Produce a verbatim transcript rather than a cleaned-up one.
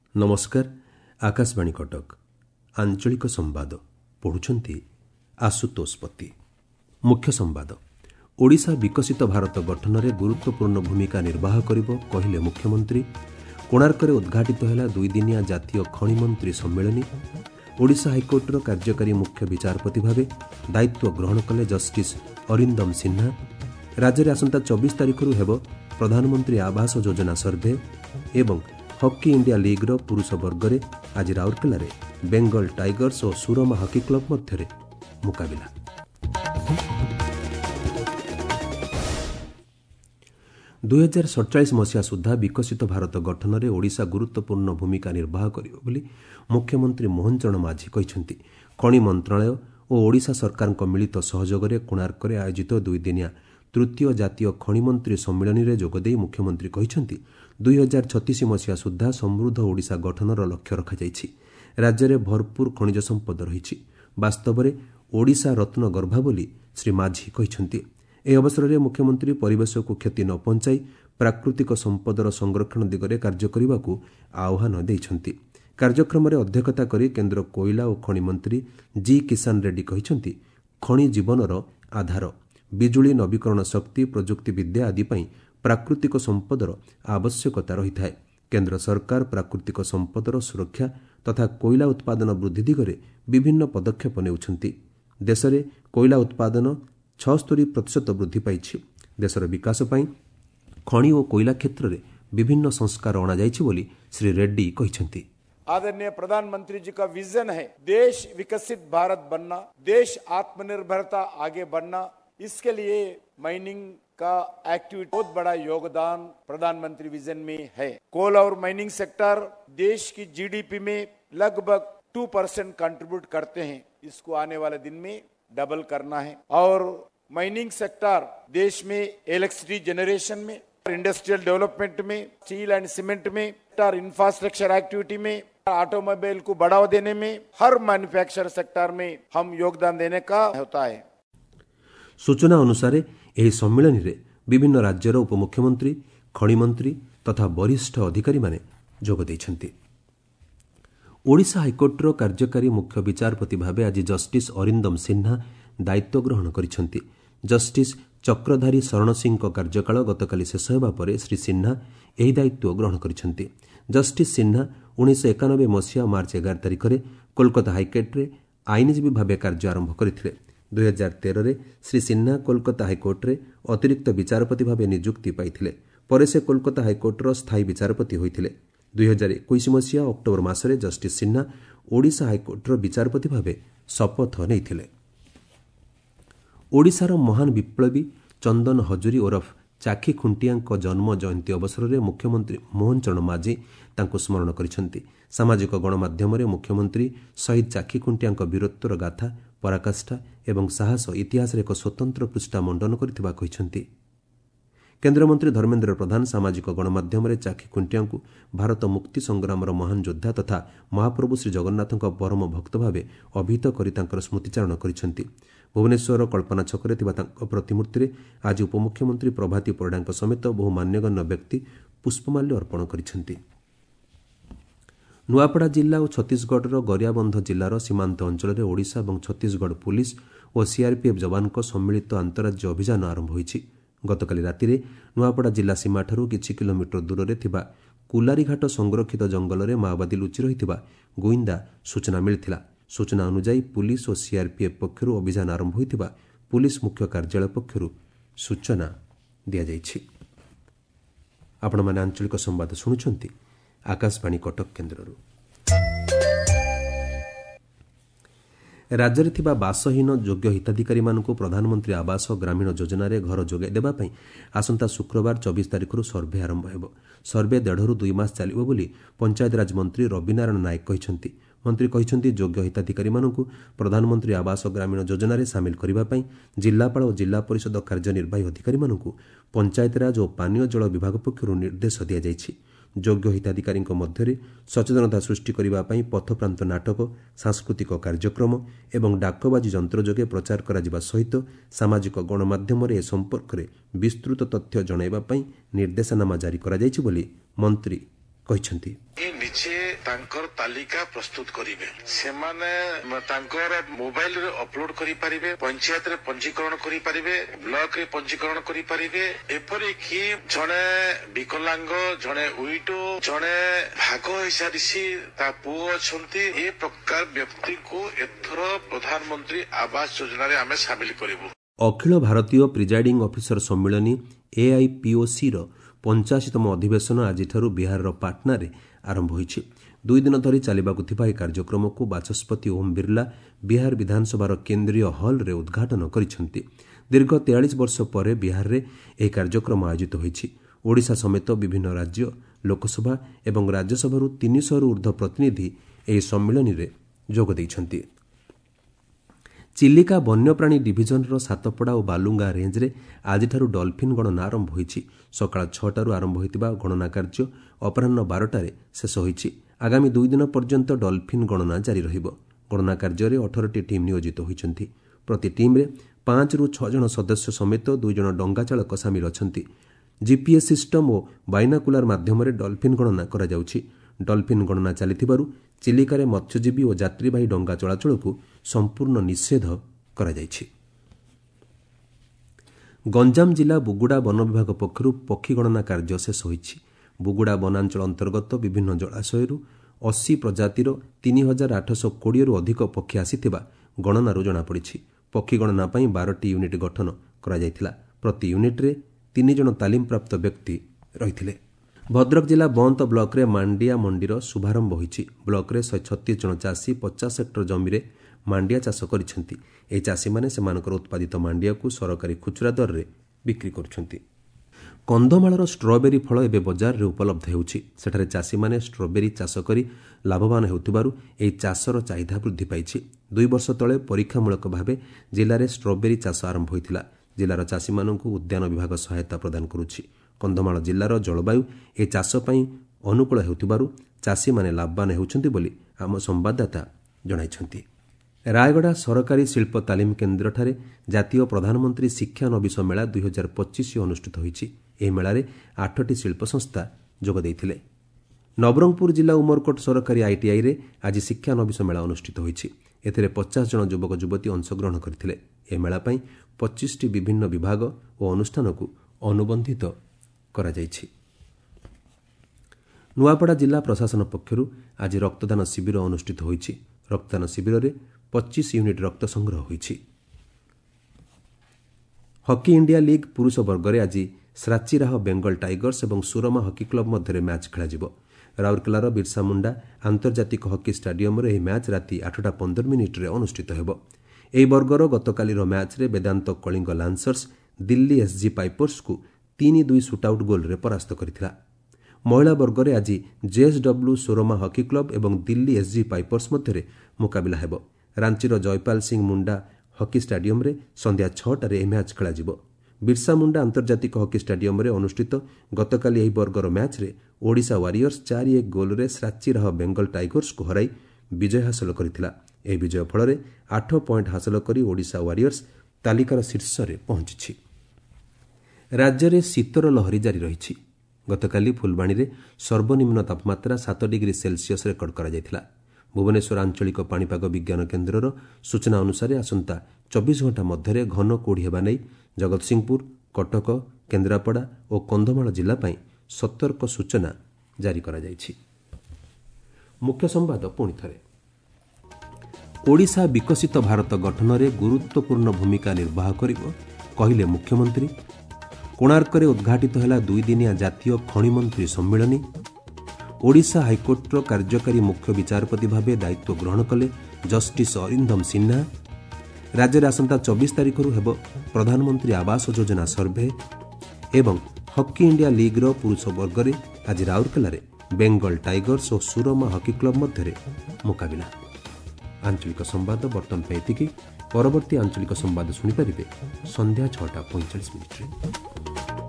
नमस्कार आकाशवाणी कटक आंचलिक संवाद पढ़ुछंती आशुतोष पति। मुख्य संवाद ओडिशा विकसित भारत गठन में गुरुत्वपूर्ण भूमिका निर्वाह करिबो कहिले मुख्यमंत्री। कोणार्करे उद्घाटित हैला दुई दिनिया जातीय खनि मंत्री सम्मेलनी। ओडिशा हाइकोर्टर कार्यकारी मुख्य विचारपति भावे दायित्व ग्रहण कले जस्टिस अरिंदम सिन्हा। राज्य में आसंता चौबीस तारिख हेब प्रधानमंत्री आवास योजना सर्भे एवं हॉकी इंडिया लीग्र पुरुष वर्ग में आज राउरकेला बेंगल टाइगर्स और सुरमा हॉकी क्लब मध्य मुकाबिला। दुई हजार सड़चाश मसीहा सुधा विकसित भारत गठन में ओडिशा गुरुत्वपूर्ण भूमिका निर्वाह करिबो बोली मुख्यमंत्री मोहन चरण माझी कहिसेंति। खनि मंत्रालय और ओडिशा सरकार मिलित सहयोग में कोणार्करे आयोजित दुई दिनिया तृतीय जातीय खनि मंत्री सम्मेलन में जोगदे मुख्यमंत्री कहिसेंति दुई हजार छत्तीस मसीहा सुधा समृद्ध ओडिशा गठनर लक्ष्य रखाଯାଇଛି। राज्य में भरपूर खनिज संपद रही वास्तव में ओडिशा रत्न गर्भा बोली श्री माझी कहिसेंति। ए अवसर में मुख्यमंत्री परिवेश को क्षति न पहुंचाई प्राकृतिक संपदर संरक्षण दिगरे कार्य करने को आह्वान देइछंती। कार्यक्रम में अध्यक्षता करी केन्द्र कोयला और खनि मंत्री जी किसान रेड्डी कहिसेंति खनि जीवनर आधार। बिजुली नवीकरण शक्ति प्रजुक्ति विद्या आदि पई प्राकृतिक संपदर आवश्यकता रही है। केन्द्र सरकार प्राकृतिक संपदर सुरक्षा तथा कोयला उत्पादन वृद्धि दिगरे विभिन्न पदक्षेप नेउछंती। देश में कोयला उत्पादन छस्तरी प्रतिशत वृद्धि पाई। देशर विकास पई खनि और कोयला क्षेत्र में विभिन्न संस्कार अणा जाइछि बोली श्री रेड्डी कहिसेंति। आदरणीय प्रधानमंत्री जी का विजन है देश विकसित भारत बनना, देश आत्मनिर्भरता आगे बढ़ना। इसके लिए माइनिंग का एक्टिविटी बहुत बड़ा योगदान प्रधानमंत्री विजन में है। कोल और माइनिंग सेक्टर देश की जीडीपी में लगभग दो परसेंट कंट्रीब्यूट करते हैं। इसको आने वाले दिन में डबल करना है। और माइनिंग सेक्टर देश में इलेक्ट्रिसिटी जनरेशन में, इंडस्ट्रियल डेवलपमेंट में, स्टील एंड सीमेंट में, इंफ्रास्ट्रक्चर एक्टिविटी में, ऑटोमोबाइल को बढ़ावा देने में, हर मैन्युफैक्चर सेक्टर में हम योगदान देने का होता है। सूचना अनुसार यह सम्मेलन में विभिन्न राज्यर उपमुख्यमंत्री, खनि मंत्री तथा वरिष्ठ अधिकारी माने जोग देइछंती। ओडिशा हाइकोर्टर कार्यकारी मुख्य विचारपति भावे आज जस्टिस अरिंदम सिन्हा दायित्व ग्रहण करिसेंति। जस्टिस चक्रधारी शरण सिंह कार्यकाल गतकाली शेष होगा पर श्री सिन्हा यही दायित्व ग्रहण करिसेंति। जस्टिस सिन्हा उन्नीस एकानबे मसीहा मार्च एगार तारिख में कोलकाता हाइकोर्टे आईनजीवी भाव कार्य आरंभ करथिले। दुई हजार तेरह में श्री सिन्हा कोलकाता हाइकोर्टे अतिरिक्त विचारपति भाव नियुक्ति पाइथिले। पर से कोलकाता हाइकोर्टर स्थायी विचारपति होइथिले। दुई हजार इक्कीस मसीहा अक्टोबर मासरे जस्टिस सिन्हा ओडिशा हाइकोर्टर विचारपति भाव शपथ नेइथिले। ओडिशार महान विप्लवी चंदन हजूरी ओरफ चाखी खुंटिया जन्म जयंती अवसर में मुख्यमंत्री मोहन चरण माझी तांको स्मरण करिसेंति। सामाजिक गणमाध्यम मुख्यमंत्री शहीद चाखी खुंटिया वीरत्वर गाथा, पराकाष्ठा एवं साहस इतिहास एक स्वतंत्र पृष्ठा मंडन करथिबा कहिसेंति। केन्द्रमंत्री धर्मेन्द्र प्रधान सामाजिक गणमाध्यम चाखी खुंटिया भारत मुक्ति संग्राम महान योद्धा तथा महाप्रभु श्री जगन्नाथ परम भक्त भाव अभिहित करी तांकर स्मृतिचारण करिसेंति। भुवनेश्वर कल्पना छकरे थिबा तांकर प्रतिमूर्ति में आज उपमुख्यमंत्री प्रभाती परिडा समेत बहु मान्यगण्य व्यक्ति पुष्पमाल्य अर्पण करिसेंति। नुआपड़ा जिला और छत्तीसगढ़ गरियाबंध जिलार सीमांत अंचल में ओडिशा और छत्तीसगढ़ पुलिस और सीआरपीएफ जवान सम्मिलित अंतराज्य अभियान आरंभ होइछि। गतकाली राति नुआपड़ा जिला सीमा ठारू किछि किलोमीटर दूर में थिबा कुलारीघाट संरक्षित जंगल में माओवादी लुचि रहिथिबा गोइंदा सूचना मिलिथिला। सूचना अनुसार पुलिस और सीआरपीएफ पक्षरु अभियान आरंभ होइथिबा पुलिस मुख्य कार्यालय पक्षरु सूचना दिया जाइछि। आपण माने आंचलिक संवाद सुनुछंती आकाशवाणी कटक केन्द्रରୁ। राज्य में बासहीन योग्य हिताधिकारी मानक प्रधानमंत्री आवास ग्रामीण योजन घर जोगाई देवाई आसंता शुक्रवार चौबीस तारिख सर्भे आरंभ हो। सर्भे देढ़ दुई मास चलिबो बोली पंचायतराज मंत्री रविनारायण नायक कहिसेंति। मंत्री कहिसेंति योग्य हिताधिकारी मानक प्रधानमंत्री आवास ग्रामीण योजन सामिल करने जिलापाल और जिला परिषद कार्यनिर्वाही अधिकारी मानक पंचायतराज और पानीय जल विभाग पक्षर निर्देश दि जाइछि। योग्य हिताधिकारी मध्य सचेतनता सृष्टि करने पथप्रांत नाटक, सांस्कृतिक कार्यक्रम एवं डाकबाजी जंत्र जोगे प्रचार करा सहित सामाजिक गणमाध्यम ए संपर्क में विस्तृत तथ्य जणाइबा निर्देशनामा जारी करा जाइछि बोली मंत्री କହିଛନ୍ତି। ନିଜେ ତାଙ୍କର ତାଲିକା ପ୍ରସ୍ତୁତ କରିବେ, ସେମାନେ ତାଙ୍କର ମୋବାଇଲ ରେ ଅପଲୋଡ କରିପାରିବେ, ପଞ୍ଚାୟତରେ ପଞ୍ଜୀକରଣ କରିପାରିବେ, ବ୍ଲକ ରେ ପଞ୍ଜୀକରଣ କରିପାରିବେ। ଏପରିକି ଜଣେ ବିକଲାଙ୍ଗ, ଜଣେ ଉଇଟୋ, ଜଣେ ଭାଗ ହେଇସାରିଛି ତା ପୁଅ ଅଛନ୍ତି, ଏ ପ୍ରକାର ବ୍ୟକ୍ତିକୁ ଏଥର ପ୍ରଧାନମନ୍ତ୍ରୀ ଆବାସ ଯୋଜନାରେ ଆମେ ସାମିଲ କରିବୁ। ଅଖିଳ ଭାରତୀୟ ପ୍ରିଜାଇଡିଂ ଅଫିସର ସମ୍ମିଳନୀ ଏଆଇପିଓସିର ପଞ୍ଚାଅଶୀତମ ଅଧିବେଶନ ଆଜିଠାରୁ ବିହାରର ପାଟନାରେ ଆରମ୍ଭ ହୋଇଛି। ଦୁଇ ଦିନ ଧରି ଚାଲିବାକୁ ଥିବା ଏହି କାର୍ଯ୍ୟକ୍ରମକୁ ବାଚସ୍ପତି ଓମ୍ ବିର୍ଲା ବିହାର ବିଧାନସଭାର କେନ୍ଦ୍ରୀୟ ହଲ୍ରେ ଉଦ୍ଘାଟନ କରିଛନ୍ତି। ଦୀର୍ଘ ତେୟାଳିଶ ବର୍ଷ ପରେ ବିହାରରେ ଏହି କାର୍ଯ୍ୟକ୍ରମ ଆୟୋଜିତ ହୋଇଛି। ଓଡ଼ିଶା ସମେତ ବିଭିନ୍ନ ରାଜ୍ୟ, ଲୋକସଭା ଏବଂ ରାଜ୍ୟସଭାରୁ ତିନିଶହରୁ ଊର୍ଦ୍ଧ୍ୱ ପ୍ରତିନିଧି ଏହି ସମ୍ମିଳନୀରେ ଯୋଗ ଦେଇଛନ୍ତି। ଚିଲିକା ବନ୍ୟପ୍ରାଣୀ ଡିଭିଜନର ସାତପଡ଼ା ଓ ବାଲୁଙ୍ଗା ରେଞ୍ଜରେ ଆଜିଠାରୁ ଡଲ୍ଫିନ୍ ଗଣନା ଆରମ୍ଭ ହୋଇଛି। ସକାଳ ଛଅଟାରୁ ଆରମ୍ଭ ହୋଇଥିବା ଗଣନା କାର୍ଯ୍ୟ ଅପରାହ୍ନ ବାରଟାରେ ଶେଷ ହୋଇଛି। ଆଗାମୀ ଦୁଇ ଦିନ ପର୍ଯ୍ୟନ୍ତ ଡଲ୍ଫିନ୍ ଗଣନା ଜାରି ରହିବ। ଗଣନା କାର୍ଯ୍ୟରେ ଅଠରଟି ଟିମ୍ ନିୟୋଜିତ ହୋଇଛନ୍ତି। ପ୍ରତି ଟିମ୍ରେ ପାଞ୍ଚରୁ ଛଅ ଜଣ ସଦସ୍ୟ ସମେତ ଦୁଇ ଜଣ ଡଙ୍ଗା ଚାଳକ ସାମିଲ ଅଛନ୍ତି। ଜିପିଏସ୍ ସିଷ୍ଟମ ଓ ବାଇନାକୁଲାର ମାଧ୍ୟମରେ ଡଲ୍ଫିନ୍ ଗଣନା କରାଯାଉଛି। ଡଲ୍ଫିନ୍ ଗଣନା ଚାଲିଥିବାରୁ ଚିଲିକାରେ ମତ୍ସ୍ୟଜୀବୀ ଓ ଯାତ୍ରୀବାହୀ ଡଙ୍ଗା ଚଳାଚଳକୁ ସମ୍ପୂର୍ଣ୍ଣ ନିଷେଧ କରାଯାଇଛି। ଗଞ୍ଜାମ ଜିଲ୍ଲା ବୁଗୁଡ଼ା ବନ ବିଭାଗ ପକ୍ଷରୁ ପକ୍ଷୀ ଗଣନା କାର୍ଯ୍ୟ ଶେଷ ହୋଇଛି। ବୁଗୁଡ଼ା ବନାଞ୍ଚଳ ଅନ୍ତର୍ଗତ ବିଭିନ୍ନ ଜଳାଶୟରୁ ଅଶୀ ପ୍ରଜାତିର ତିନି ହଜାର ଆଠଶହ କୋଡ଼ିଏରୁ ଅଧିକ ପକ୍ଷୀ ଆସିଥିବା ଗଣନାରୁ ଜଣାପଡ଼ିଛି। ପକ୍ଷୀ ଗଣନା ପାଇଁ ବାରଟି ୟୁନିଟ୍ ଗଠନ କରାଯାଇଥିଲା। ପ୍ରତି ୟୁନିଟ୍ରେ ତିନି ଜଣ ତାଲିମପ୍ରାପ୍ତ ବ୍ୟକ୍ତି ରହିଥିଲେ। ଭଦ୍ରକ ଜିଲ୍ଲା ବନ୍ତ ବ୍ଲକରେ ମାଣ୍ଡିଆ ମଣ୍ଡିର ଶୁଭାରମ୍ଭ ହୋଇଛି। ବ୍ଲକରେ ଶହେ ଛତିଶ ଜଣ ଚାଷୀ ପଚାଶ ହେକ୍ଟର ଜମିରେ ମାଣ୍ଡିଆ ଚାଷ କରିଛନ୍ତି। ଏହି ଚାଷୀମାନେ ସେମାନଙ୍କର ଉତ୍ପାଦିତ ମାଣ୍ଡିଆକୁ ସରକାରୀ ଖୁଚୁରା ଦରରେ ବିକ୍ରି କରୁଛନ୍ତି। କନ୍ଧମାଳର ଷ୍ଟ୍ରବେରୀ ଫଳ ଏବେ ବଜାରରେ ଉପଲବ୍ଧ ହେଉଛି। ସେଠାରେ ଚାଷୀମାନେ ଷ୍ଟ୍ରବେରୀ ଚାଷ କରି ଲାଭବାନ ହେଉଥିବାରୁ ଏହି ଚାଷର ଚାହିଦା ବୃଦ୍ଧି ପାଇଛି। ଦୁଇ ବର୍ଷ ତଳେ ପରୀକ୍ଷାମୂଳକ ଭାବେ ଜିଲ୍ଲାରେ ଷ୍ଟ୍ରବେରୀ ଚାଷ ଆରମ୍ଭ ହୋଇଥିଲା। ଜିଲ୍ଲାର ଚାଷୀମାନଙ୍କୁ ଉଦ୍ୟାନ ବିଭାଗ ସହାୟତା ପ୍ରଦାନ କରୁଛି। କନ୍ଧମାଳ ଜିଲ୍ଲାର ଜଳବାୟୁ ଏହି ଚାଷ ପାଇଁ ଅନୁକୂଳ ହେଉଥିବାରୁ ଚାଷୀମାନେ ଲାଭବାନ ହେଉଛନ୍ତି ବୋଲି ଆମ ସମ୍ବାଦଦାତା ଜଣାଇଛନ୍ତି। ରାୟଗଡ଼ା ସରକାରୀ ଶିଳ୍ପ ତାଲିମ କେନ୍ଦ୍ରଠାରେ ଜାତୀୟ ପ୍ରଧାନମନ୍ତ୍ରୀ ଶିକ୍ଷାନବିଶ ମେଳା ଦୁଇ ହଜାର ପଚିଶ ଅନୁଷ୍ଠିତ ହୋଇଛି। ଏହି ମେଳାରେ ଆଠଟି ଶିଳ୍ପ ସଂସ୍ଥା ଯୋଗ ଦେଇଥିଲେ। ନବରଙ୍ଗପୁର ଜିଲ୍ଲା ଉମରକୋଟ ସରକାରୀ ଆଇଟିଆଇରେ ଆଜି ଶିକ୍ଷାନବିଶ ମେଳା ଅନୁଷ୍ଠିତ ହୋଇଛି। ଏଥିରେ ପଚାଶ ଜଣ ଯୁବକ ଯୁବତୀ ଅଂଶଗ୍ରହଣ କରିଥିଲେ। ଏହି ମେଳା ପାଇଁ ପଚିଶଟି ବିଭିନ୍ନ ବିଭାଗ ଓ ଅନୁଷ୍ଠାନକୁ ଅନୁବନ୍ଧିତ କରାଯାଇଛି। ନୂଆପଡ଼ା ଜିଲ୍ଲା ପ୍ରଶାସନ ପକ୍ଷରୁ ଆଜି ରକ୍ତଦାନ ଶିବିର ଅନୁଷ୍ଠିତ ହୋଇଛି। ରକ୍ତଦାନ ଶିବିରରେ ପଚିଶ ୟୁନିଟ୍ ରକ୍ତ ସଂଗ୍ରହ ହୋଇଛି। ହକି ଇଣ୍ଡିଆ ଲିଗ୍ ପୁରୁଷ ବର୍ଗରେ ଆଜି ସ୍ରାଚିରାହ ବେଙ୍ଗଲ ଟାଇଗର୍ସ ଏବଂ ସୁରମା ହକି କ୍ଲବ ମଧ୍ୟରେ ମ୍ୟାଚ୍ ଖେଳାଯିବ। ରାଉରକେଲାର ବିର୍ସା ମୁଣ୍ଡା ଆନ୍ତର୍ଜାତିକ ହକି ଷ୍ଟାଡିୟମରେ ଏହି ମ୍ୟାଚ୍ ରାତି ଆଠଟା ପନ୍ଦର ମିନିଟ୍ରେ ଅନୁଷ୍ଠିତ ହେବ। ଏହି ବର୍ଗର ଗତକାଲିର ମ୍ୟାଚ୍ରେ ବେଦାନ୍ତ କଳିଙ୍ଗ ଲାନ୍ସର୍ସ ଦିଲ୍ଲୀ ଏସ୍ଜି ପାଇପର୍ସକୁ ତିନି ଦୁଇ ସୁଟ୍ଆଉଟ୍ ଗୋଲ୍ରେ ପରାସ୍ତ କରିଥିଲା। ମହିଳା ବର୍ଗରେ ଆଜି ଜେଏସ୍ଡବ୍ଲ୍ୟୁ ସୋରମା ହକି କ୍ଲବ ଏବଂ ଦିଲ୍ଲୀ ଏସ୍ଜି ପାଇପର୍ସ ମଧ୍ୟରେ ମୁକାବିଲା ହେବ। ରାଞ୍ଚିର ଜୟପାଲ ସିଂ ମୁଣ୍ଡା ହକି ଷ୍ଟାଡିୟମରେ ସନ୍ଧ୍ୟା ଛଅଟାରେ ଏହି ମ୍ୟାଚ୍ ଖେଳାଯିବ। ବିର୍ସା ମୁଣ୍ଡା ଆନ୍ତର୍ଜାତିକ ହକି ଷ୍ଟାଡିୟମରେ ଅନୁଷ୍ଠିତ ଗତକାଲି ଏହି ବର୍ଗର ମ୍ୟାଚ୍ରେ ଓଡ଼ିଶା ୱାରିୟର୍ସ ଚାରି ଏକ ଗୋଲ୍ରେ ସ୍ରାଚିରାହ ବେଙ୍ଗଲ ଟାଇଗର୍ସକୁ ହରାଇ ବିଜୟ ହାସଲ କରିଥିଲା। ଏହି ବିଜୟ ଫଳରେ ଆଠ ପଏଣ୍ଟ ହାସଲ କରି ଓଡ଼ିଶା ୱାରିୟର୍ସ ତାଲିକାର ଶୀର୍ଷରେ ପହଞ୍ଚିଛି। ରାଜ୍ୟରେ ଶୀତର ଲହରୀ ଜାରି ରହିଛି। ଗତକାଲି ଫୁଲବାଣୀରେ ସର୍ବନିମ୍ନ ତାପମାତ୍ରା ସାତ ଡିଗ୍ରୀ ସେଲ୍ସିୟସ୍ ରେକର୍ଡ କରାଯାଇଥିଲା। ଭୁବନେଶ୍ୱର ଆଞ୍ଚଳିକ ପାଣିପାଗ ବିଜ୍ଞାନ କେନ୍ଦ୍ରର ସୂଚନା ଅନୁସାରେ ଆସନ୍ତା ଚବିଶ ଘଣ୍ଟା ମଧ୍ୟରେ ଘନ କୁହୁଡ଼ି ହେବା ନେଇ ଜଗତସିଂହପୁର, କଟକ, କେନ୍ଦ୍ରାପଡ଼ା ଓ କନ୍ଧମାଳ ଜିଲ୍ଲା ପାଇଁ ସତର୍କ ସୂଚନା ଜାରି କରାଯାଇଛି। ମୁଖ୍ୟ ସମ୍ବାଦ ପୁଣି ଥରେ। ଓଡ଼ିଶା ବିକଶିତ ଭାରତ ଗଠନରେ ଗୁରୁତ୍ୱପୂର୍ଣ୍ଣ ଭୂମିକା ନିର୍ବାହ କରିବ କହିଲେ ମୁଖ୍ୟମନ୍ତ୍ରୀ। କୋଣାର୍କରେ ଉଦ୍ଘାଟିତ ହେଲା ଦୁଇଦିନିଆ ଜାତୀୟ ଖଣିମନ୍ତ୍ରୀ ସମ୍ମିଳନୀ। ଓଡ଼ିଶା ହାଇକୋର୍ଟର କାର୍ଯ୍ୟକାରୀ ମୁଖ୍ୟ ବିଚାରପତି ଭାବେ ଦାୟିତ୍ୱ ଗ୍ରହଣ କଲେ ଜଷ୍ଟିସ୍ ଅରିନ୍ଦମ ସିହ୍ନା। ରାଜ୍ୟରେ ଆସନ୍ତା ଚବିଶ ତାରିଖରୁ ହେବ ପ୍ରଧାନମନ୍ତ୍ରୀ ଆବାସ ଯୋଜନା ସର୍ଭେ ଏବଂ ହକି ଇଣ୍ଡିଆ ଲିଗ୍ର ପୁରୁଷ ବର୍ଗରେ ଆଜି ରାଉରକେଲାରେ ବେଙ୍ଗଲ ଟାଇଗର୍ସ ଓ ସୁରମା ହକି କ୍ଲବ ମଧ୍ୟରେ ମୁକାବିଲା। ଆଞ୍ଚଳିକ ସମ୍ବାଦ ବର୍ତ୍ତମାନ ପାଇଁ ଏତିକି। ପରବର୍ତ୍ତୀ ଆଞ୍ଚଳିକ ସମ୍ବାଦ ଶୁଣିପାରିବେ ସନ୍ଧ୍ୟା ଛଅଟା ପଇଁଚାଳିଶ ମିନିଟ୍ରେ।